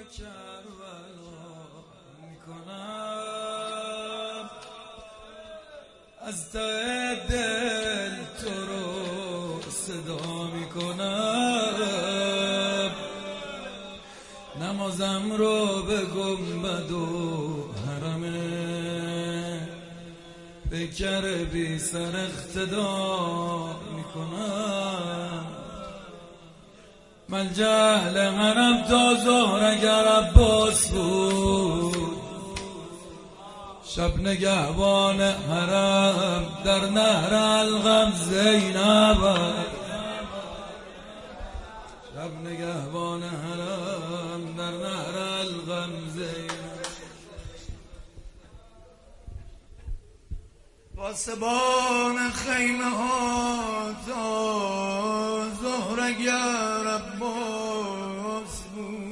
کربلا میکنم، از ته دل تو رو صدا میکنم، نمازم رو به گنبد و حرمه پیکر بی سر اقتدا میکنم. من جهل منم تا ظهر اگر عباس بود، شب نگهبان حرم در نهر الغم زینب، شب نگهبان حرم در نهر الغم زینب. پاسبان خیمه ها تا ظهر اگر عباس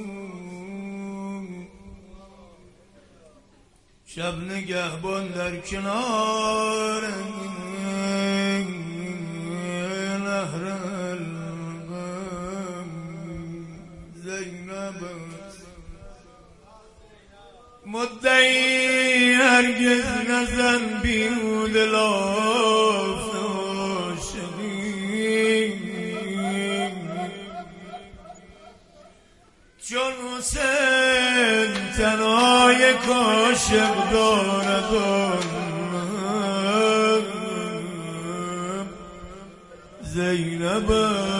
بود، شب نگهبان در کنار نهر الغم زینب. مدعی هرگز نزن بیهود لاف عاشقی، چون حسین تنهای کاشق دارد زینب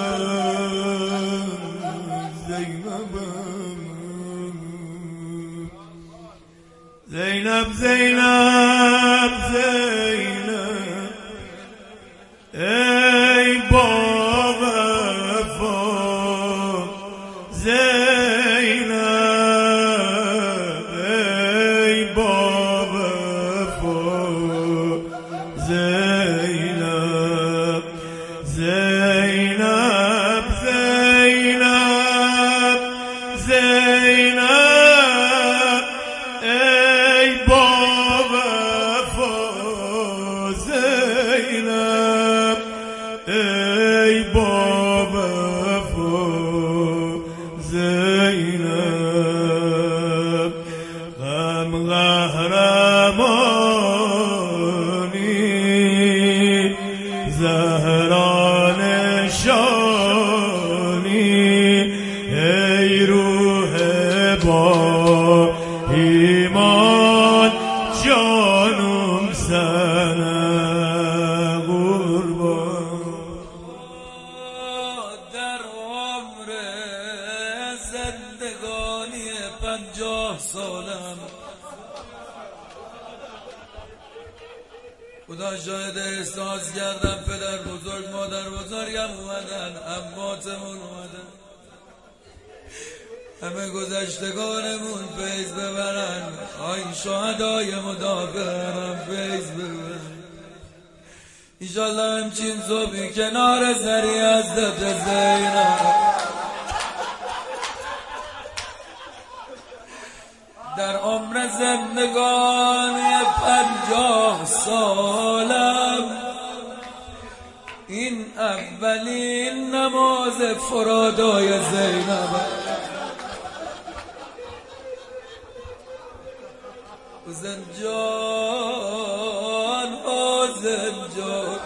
زینب زینب زینب ای با وفا زینب ای با وفا زینب زینب زینب زینب ای با وفا زینب ای با وفا زینب. غم قهرمانی زهران شانی، ای روح با ایمان جانم سنه قربان. در عمر زندگانی 50 سالم خدا شاید احساس کردم پدر بزرگ مادر بزرگم اومدن، عماتمون اومدن، همه گذشتگانمون فیض ببرن، آین شهدای مدافعم فیض ببرن. ایشالله همچین صبحی کنار سری حضرت زینب در عمر زندگانی 50 سالم این اولین نماز فرادای زینب. حسین جان حسین جان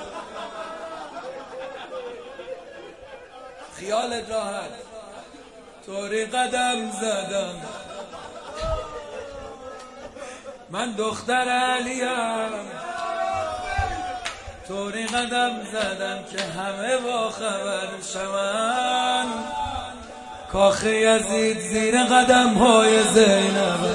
خیالت راحت، طوری قدم زدم من دختر علیم، طوری قدم زدم که همه با خبر شون، کاخ یزید زیر قدم های زینب.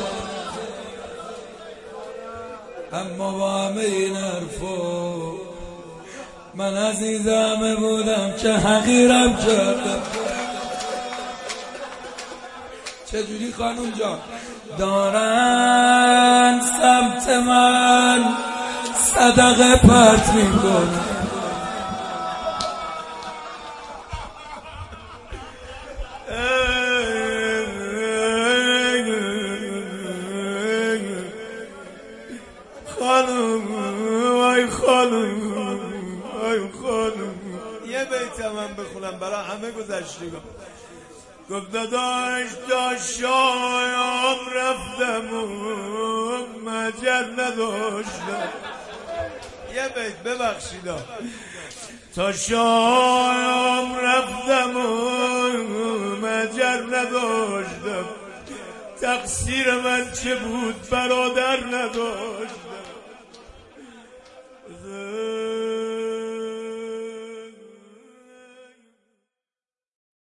اما با همه این حرفا من عزیز همه بودم که حقیرم کردم. چجوری خانوم جان؟ دارن سمت من صدقه پرت میکنن، خانم وای خانم وای خانم، یه بیت من بخونم برای همه گذشتگان. گفت داداش تا شایان رفتم و مجل نداشتم. یه بیت ببخشید تا شایان رفتم و مجل نداشتم، تقصیر من چه بود برادر نداشتم.